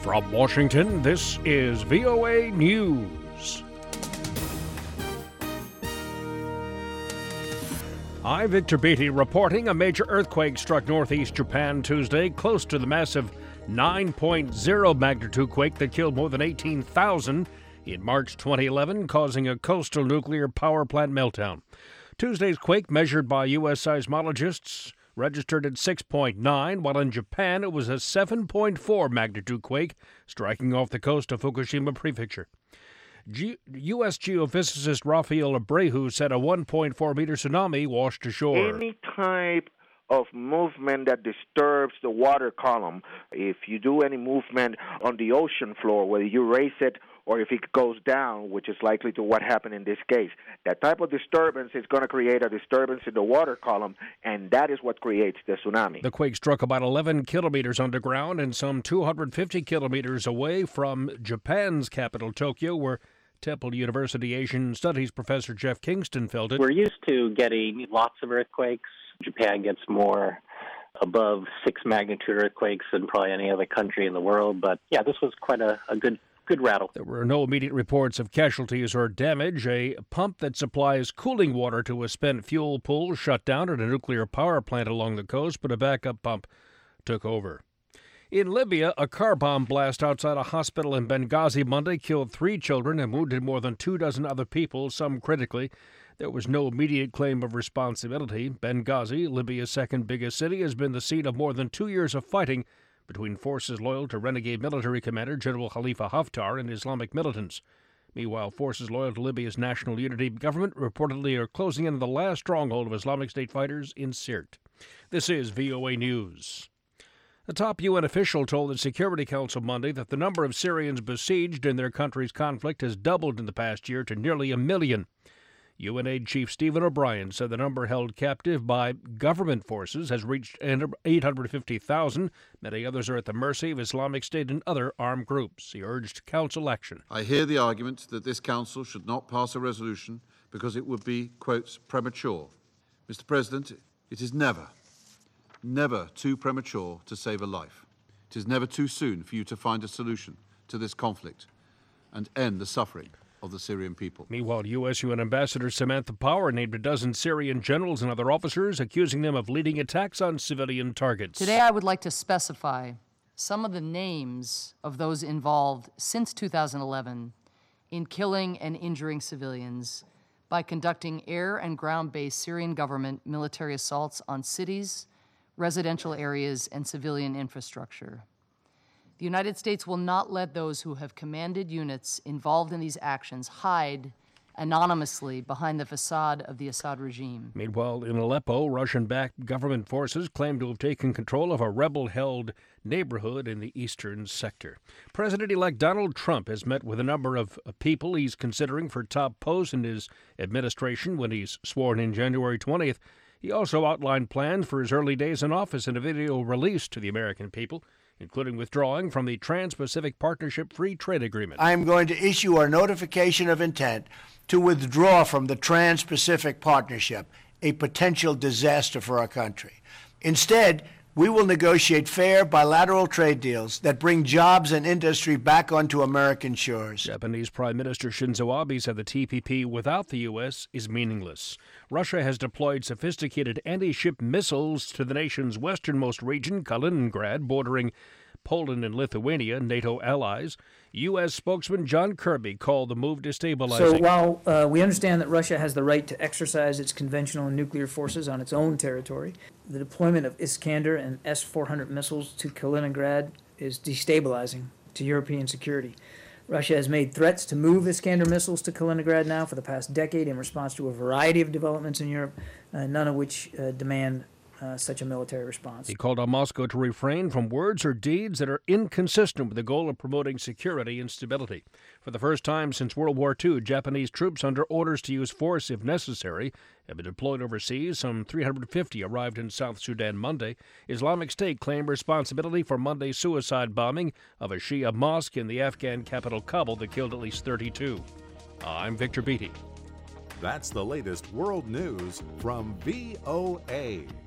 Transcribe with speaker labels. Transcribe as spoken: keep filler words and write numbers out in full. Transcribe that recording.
Speaker 1: From Washington, this is V O A News. I'm Victor Beatty reporting. A major earthquake struck northeast Japan Tuesday, close to the massive nine point oh magnitude quake that killed more than eighteen thousand in March twenty eleven, causing a coastal nuclear power plant meltdown. Tuesday's quake, measured by U S seismologists, registered at six point nine, while in Japan it was a seven point four magnitude quake, striking off the coast of Fukushima Prefecture. Ge- U S geophysicist Rafael Abreu said a one point four meter tsunami washed ashore.
Speaker 2: Any type of movement that disturbs the water column, if you do any movement on the ocean floor, whether you raise it or if it goes down, which is likely to what happened in this case, that type of disturbance is going to create a disturbance in the water column, and that is what creates the tsunami.
Speaker 1: The quake struck about eleven kilometers underground and some two hundred fifty kilometers away from Japan's capital, Tokyo, where Temple University Asian Studies professor Jeff Kingston felt it.
Speaker 3: We're used to getting lots of earthquakes. Japan gets more above six magnitude earthquakes than probably any other country in the world. But yeah, this was quite a, a good good rattle.
Speaker 1: There were no immediate reports of casualties or damage. A pump that supplies cooling water to a spent fuel pool shut down at a nuclear power plant along the coast, but a backup pump took over. In Libya, a car bomb blast outside a hospital in Benghazi Monday killed three children and wounded more than two dozen other people, some critically. There was no immediate claim of responsibility. Benghazi, Libya's second biggest city, has been the scene of more than two years of fighting between forces loyal to renegade military commander General Khalifa Haftar and Islamic militants. Meanwhile, forces loyal to Libya's national unity government reportedly are closing in on the last stronghold of Islamic State fighters in Sirte. This is V O A News. A top U N official told the Security Council Monday that the number of Syrians besieged in their country's conflict has doubled in the past year to nearly a million. U N Aid Chief Stephen O'Brien said the number held captive by government forces has reached eight hundred fifty thousand. Many others are at the mercy of Islamic State and other armed groups. He urged council action.
Speaker 4: I hear the argument that this council should not pass a resolution because it would be, quote, premature. Mister President, it is never, never too premature to save a life. It is never too soon for you to find a solution to this conflict and end the suffering of the Syrian people.
Speaker 1: Meanwhile, U S U N Ambassador Samantha Power named a dozen Syrian generals and other officers, accusing them of leading attacks on civilian targets.
Speaker 5: Today, I would like to specify some of the names of those involved since two thousand eleven in killing and injuring civilians by conducting air and ground-based Syrian government military assaults on cities, residential areas, and civilian infrastructure. The United States will not let those who have commanded units involved in these actions hide anonymously behind the facade of the Assad regime.
Speaker 1: Meanwhile, in Aleppo, Russian-backed government forces claim to have taken control of a rebel-held neighborhood in the eastern sector. President-elect Donald Trump has met with a number of people he's considering for top posts in his administration when he's sworn in January twentieth. He also outlined plans for his early days in office in a video released to the American people, including withdrawing from the Trans-Pacific Partnership Free Trade Agreement.
Speaker 6: I am going to issue our notification of intent to withdraw from the Trans-Pacific Partnership, a potential disaster for our country. Instead, we will negotiate fair bilateral trade deals that bring jobs and industry back onto American shores.
Speaker 1: Japanese Prime Minister Shinzo Abe said the T P P without the U S is meaningless. Russia has deployed sophisticated anti-ship missiles to the nation's westernmost region, Kaliningrad, bordering Poland and Lithuania, NATO allies. U S spokesman John Kirby called the move destabilizing.
Speaker 7: So while uh, we understand that Russia has the right to exercise its conventional and nuclear forces on its own territory, the deployment of Iskander and S four hundred missiles to Kaliningrad is destabilizing to European security. Russia has made threats to move Iskander missiles to Kaliningrad now for the past decade in response to a variety of developments in Europe, uh, none of which uh, demand Uh, such a military response.
Speaker 1: He called on Moscow to refrain from words or deeds that are inconsistent with the goal of promoting security and stability. For the first time since World War Two, Japanese troops under orders to use force if necessary have been deployed overseas. Some three hundred fifty arrived in South Sudan Monday. Islamic State claimed responsibility for Monday's suicide bombing of a Shia mosque in the Afghan capital Kabul that killed at least thirty-two. I'm Victor Beatty.
Speaker 8: That's the latest world news from V O A.